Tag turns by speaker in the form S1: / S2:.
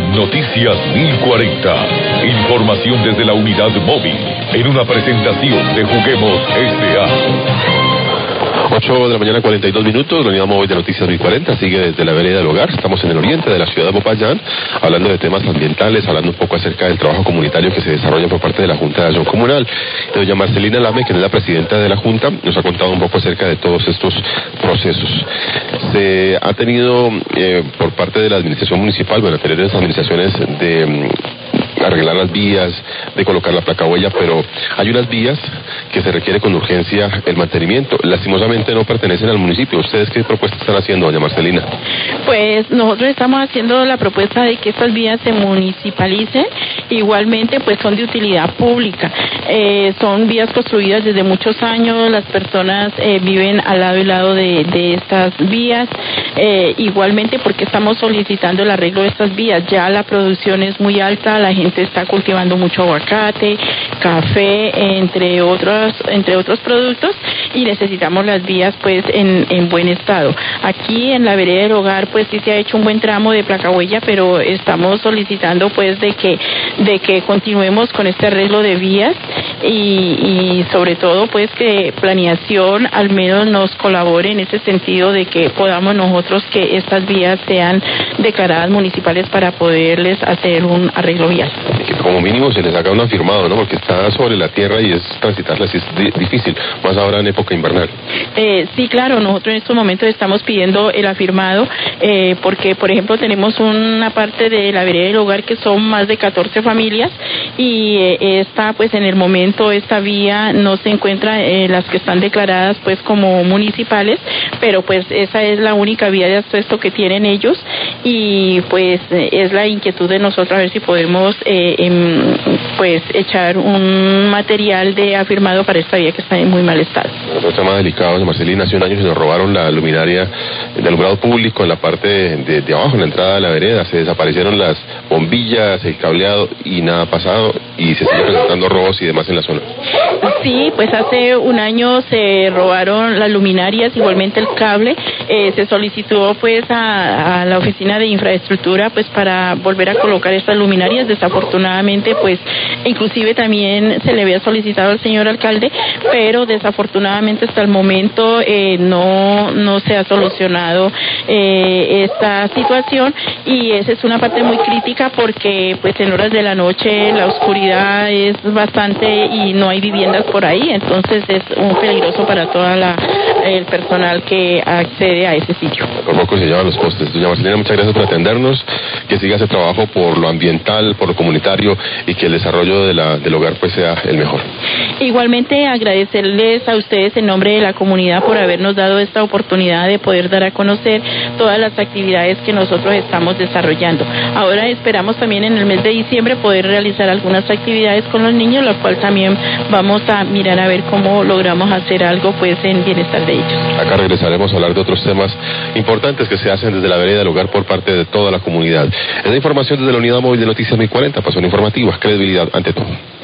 S1: Noticias 1040. Información desde la unidad móvil. En una presentación de Juguemos S.A.
S2: 8 de la mañana, 42 minutos, la unidad móvil de Noticias 1040 sigue desde la vereda del hogar. Estamos en el oriente de la ciudad de Popayán, hablando de temas ambientales, hablando un poco acerca del trabajo comunitario que se desarrolla por parte de la Junta de Acción Comunal. Doña Marcelina Lame, que es la presidenta de la Junta, nos ha contado un poco acerca de todos estos procesos. Se ha tenido por parte de la administración municipal, bueno, anteriores administraciones, de arreglar las vías, de colocar la placa huella, pero hay unas vías que se requiere con urgencia el mantenimiento. Lastimosamente no pertenecen al municipio. ¿Ustedes qué propuesta están haciendo, doña Marcelina?
S3: Pues nosotros estamos haciendo la propuesta de que estas vías se municipalicen. Igualmente, pues son de utilidad pública. Son vías construidas desde muchos años, las personas viven al lado y lado de estas vías. Igualmente, porque estamos solicitando el arreglo de estas vías. Ya la producción es muy alta, la gente está cultivando mucho aguacate, café, entre otros productos, y necesitamos las vías pues en buen estado. Aquí en la vereda del hogar pues sí se ha hecho un buen tramo de placa huella, pero estamos solicitando pues de que continuemos con este arreglo de vías y sobre todo pues que planeación al menos nos colabore en ese sentido de que podamos nosotros que estas vías sean declaradas municipales para poderles hacer un arreglo vial.
S2: Y que como mínimo se les haga un afirmado, ¿no? Porque está sobre la tierra y es transitarla, sí es difícil, más ahora en época invernal.
S3: Sí, claro, nosotros en estos momentos estamos pidiendo el afirmado porque, por ejemplo, tenemos una parte de la vereda del hogar que son más de 14 familias y pues en el momento esta vía no se encuentra las que están declaradas pues como municipales, pero pues esa es la única vía de acceso que tienen ellos y pues es la inquietud de nosotros a ver si podemos pues echar un material de afirmado para esta vía que está en muy mal estado.
S2: Otro tema delicado, de Marcelina, hace un año se nos robaron la luminaria de alumbrado público en la parte de abajo, en la entrada de la vereda, se desaparecieron las bombillas, el cableado y nada ha pasado y se siguen presentando robos y demás en la zona.
S3: Sí, pues hace un año se robaron las luminarias, igualmente el cable, se solicitó pues a la oficina de infraestructura pues para volver a colocar estas luminarias. Desafortunadamente pues inclusive también se le había solicitado al señor alcalde, pero desafortunadamente hasta el momento no se ha solucionado esta situación y esa es una parte muy crítica porque pues en horas de la noche la oscuridad es bastante y no hay viviendas por ahí, entonces es un peligroso para toda el personal que accede a ese sitio.
S2: Por poco se llevan los postes. Doña Marcelina, muchas gracias por atendernos, que siga ese trabajo por lo ambiental, por lo comunitario y que el desarrollo del hogar pues sea el mejor.
S3: Igualmente agradecerles a ustedes en nombre de la comunidad por habernos dado esta oportunidad de poder dar a conocer todas las actividades que nosotros estamos desarrollando. Ahora esperamos también en el mes de diciembre poder realizar algunas actividades con los niños, lo cual también vamos a mirar a ver cómo logramos hacer algo pues en bienestar de ellos.
S2: Acá regresaremos a hablar de otros temas importantes que se hacen desde la vereda del hogar por parte de toda la comunidad. Es la información desde la unidad móvil de Noticias 1040, Pasión Informativa, credibilidad ante todo.